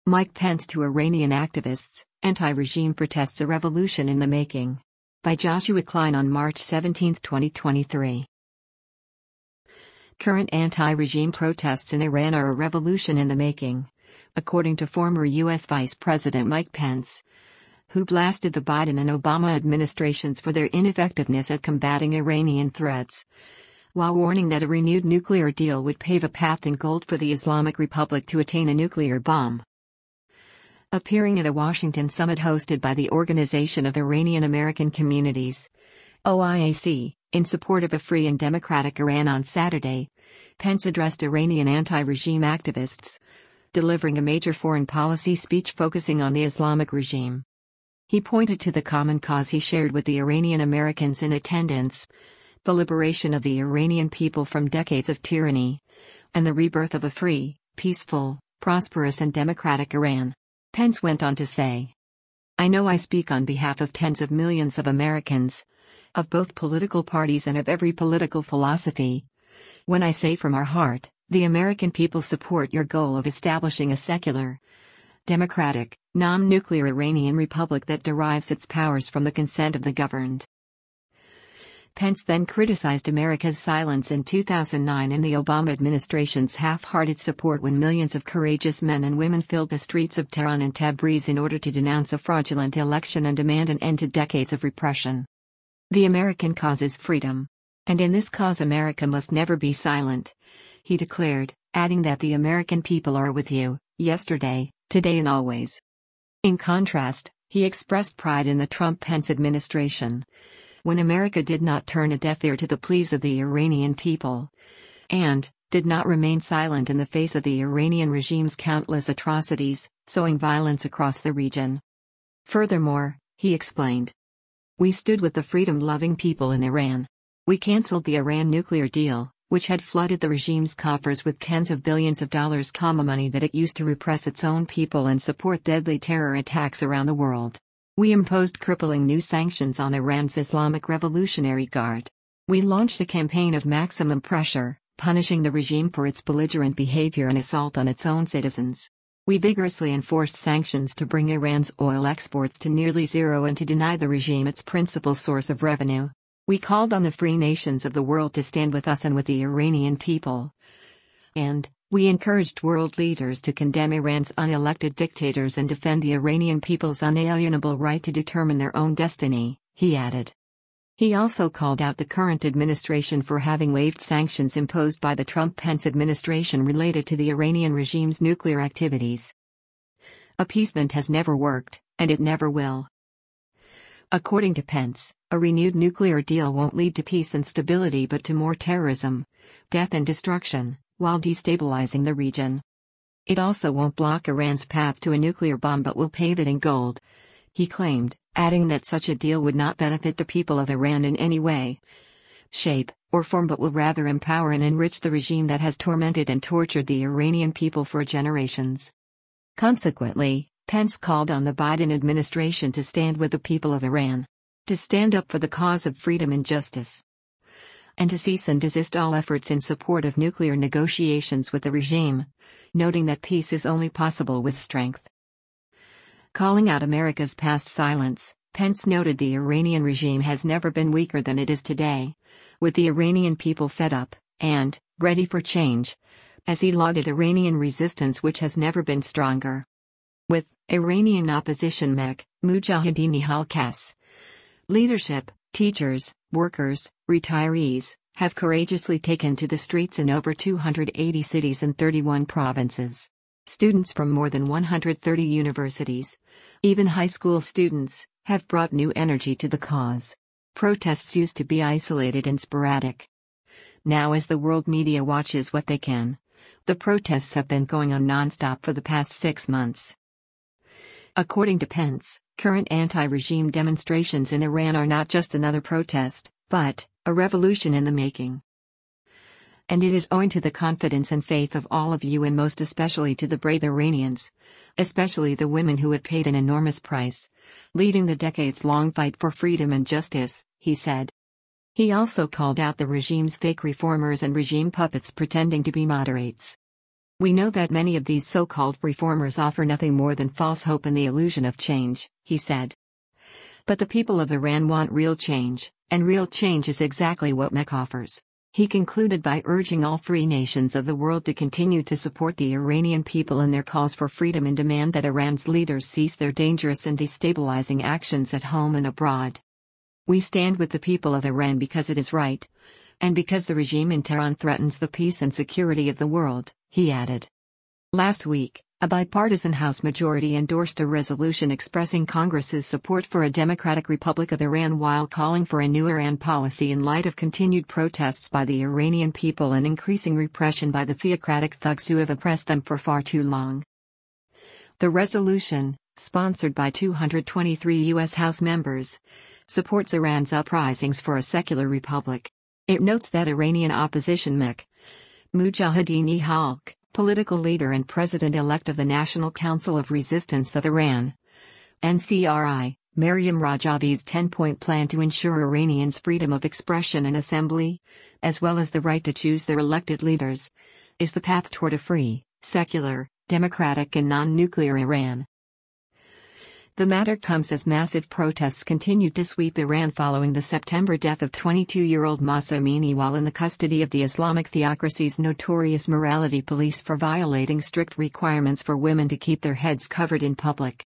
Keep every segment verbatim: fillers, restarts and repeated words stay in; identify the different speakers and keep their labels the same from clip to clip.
Speaker 1: Mike Pence to Iranian activists, anti-regime protests a revolution in the making. By Joshua Klein on March seventeenth, twenty twenty-three. Current anti-regime protests in Iran are a revolution in the making, according to former U S Vice President Mike Pence, who blasted the Biden and Obama administrations for their ineffectiveness at combating Iranian threats, while warning that a renewed nuclear deal would pave a path in gold for the Islamic Republic to attain a nuclear bomb. Appearing at a Washington summit hosted by the Organization of Iranian American Communities, O I A C, in support of a free and democratic Iran on Saturday, Pence addressed Iranian anti-regime activists, delivering a major foreign policy speech focusing on the Islamic regime. He pointed to the common cause he shared with the Iranian Americans in attendance: the liberation of the Iranian people from decades of tyranny, and the rebirth of a free, peaceful, prosperous and democratic Iran. Pence went on to say, "I know I speak on behalf of tens of millions of Americans, of both political parties and of every political philosophy, when I say from our heart, the American people support your goal of establishing a secular, democratic, non-nuclear Iranian republic that derives its powers from the consent of the governed." Pence then criticized America's silence in two thousand nine and the Obama administration's half-hearted support when millions of courageous men and women filled the streets of Tehran and Tabriz in order to denounce a fraudulent election and demand an end to decades of repression. "The American cause is freedom. And in this cause America must never be silent," he declared, adding that the American people are with you, yesterday, today and always. In contrast, he expressed pride in the Trump-Pence administration, when America did not turn a deaf ear to the pleas of the Iranian people, and did not remain silent in the face of the Iranian regime's countless atrocities, sowing violence across the region. Furthermore, he explained, "We stood with the freedom-loving people in Iran. We canceled the Iran nuclear deal, which had flooded the regime's coffers with tens of billions of dollars comma money that it used to repress its own people and support deadly terror attacks around the world. We imposed crippling new sanctions on Iran's Islamic Revolutionary Guard. We launched a campaign of maximum pressure, punishing the regime for its belligerent behavior and assault on its own citizens. We vigorously enforced sanctions to bring Iran's oil exports to nearly zero and to deny the regime its principal source of revenue. We called on the free nations of the world to stand with us and with the Iranian people. And we encouraged world leaders to condemn Iran's unelected dictators and defend the Iranian people's unalienable right to determine their own destiny," he added. He also called out the current administration for having waived sanctions imposed by the Trump-Pence administration related to the Iranian regime's nuclear activities. "Appeasement has never worked, and it never will." According to Pence, a renewed nuclear deal won't lead to peace and stability but to more terrorism, death and destruction, while destabilizing the region. "It also won't block Iran's path to a nuclear bomb but will pave it in gold," he claimed, adding that such a deal would not benefit the people of Iran in any way, shape, or form but will rather empower and enrich the regime that has tormented and tortured the Iranian people for generations. Consequently, Pence called on the Biden administration to stand with the people of Iran, to stand up for the cause of freedom and justice, and to cease and desist all efforts in support of nuclear negotiations with the regime, noting that peace is only possible with strength. Calling out America's past silence, Pence noted the Iranian regime has never been weaker than it is today, with the Iranian people fed up, and ready for change, as he lauded Iranian resistance which has never been stronger. With Iranian opposition Mech, Mujahideen Al-Qass, leadership, teachers, workers, retirees, have courageously taken to the streets in over two hundred eighty cities and thirty-one provinces. Students from more than one hundred thirty universities, even high school students, have brought new energy to the cause. Protests used to be isolated and sporadic. Now, as the world media watches what they can, the protests have been going on non-stop for the past six months. According to Pence, current anti-regime demonstrations in Iran are not just another protest, but a revolution in the making. And it is owing to the confidence and faith of all of you and most especially to the brave Iranians, especially the women who have paid an enormous price, leading the decades-long fight for freedom and justice, he said. He also called out the regime's fake reformers and regime puppets pretending to be moderates. "We know that many of these so-called reformers offer nothing more than false hope and the illusion of change," he said. "But the people of Iran want real change, and real change is exactly what Mech offers." He concluded by urging all free nations of the world to continue to support the Iranian people in their calls for freedom and demand that Iran's leaders cease their dangerous and destabilizing actions at home and abroad. "We stand with the people of Iran because it is right, and because the regime in Tehran threatens the peace and security of the world," he added. Last week, a bipartisan House majority endorsed a resolution expressing Congress's support for a democratic Republic of Iran while calling for a new Iran policy in light of continued protests by the Iranian people and increasing repression by the theocratic thugs who have oppressed them for far too long. The resolution, sponsored by two hundred twenty-three U S House members, supports Iran's uprisings for a secular republic. It notes that Iranian opposition Mech Mujahideen-e-Khalq, political leader and president-elect of the National Council of Resistance of Iran, N C R I, Maryam Rajavi's ten-point plan to ensure Iranians' freedom of expression and assembly, as well as the right to choose their elected leaders, is the path toward a free, secular, democratic and non-nuclear Iran. The matter comes as massive protests continued to sweep Iran following the September death of twenty-two-year-old Mahsa Amini while in the custody of the Islamic theocracy's notorious morality police for violating strict requirements for women to keep their heads covered in public.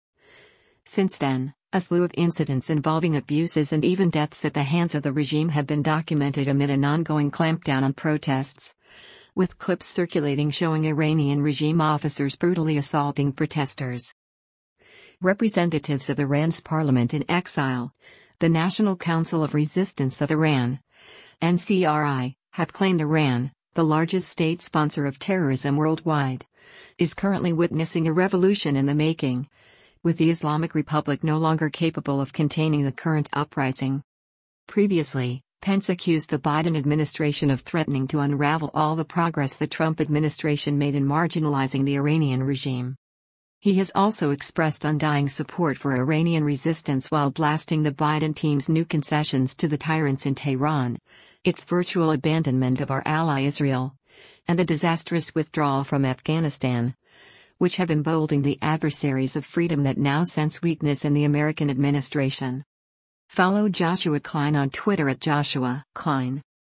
Speaker 1: Since then, a slew of incidents involving abuses and even deaths at the hands of the regime have been documented amid an ongoing clampdown on protests, with clips circulating showing Iranian regime officers brutally assaulting protesters. Representatives of Iran's parliament in exile, the National Council of Resistance of Iran, N C R I, have claimed Iran, the largest state sponsor of terrorism worldwide, is currently witnessing a revolution in the making, with the Islamic Republic no longer capable of containing the current uprising. Previously, Pence accused the Biden administration of threatening to unravel all the progress the Trump administration made in marginalizing the Iranian regime. He has also expressed undying support for Iranian resistance while blasting the Biden team's new concessions to the tyrants in Tehran, its virtual abandonment of our ally Israel, and the disastrous withdrawal from Afghanistan, which have emboldened the adversaries of freedom that now sense weakness in the American administration. Follow Joshua Klein on Twitter at Joshua Klein.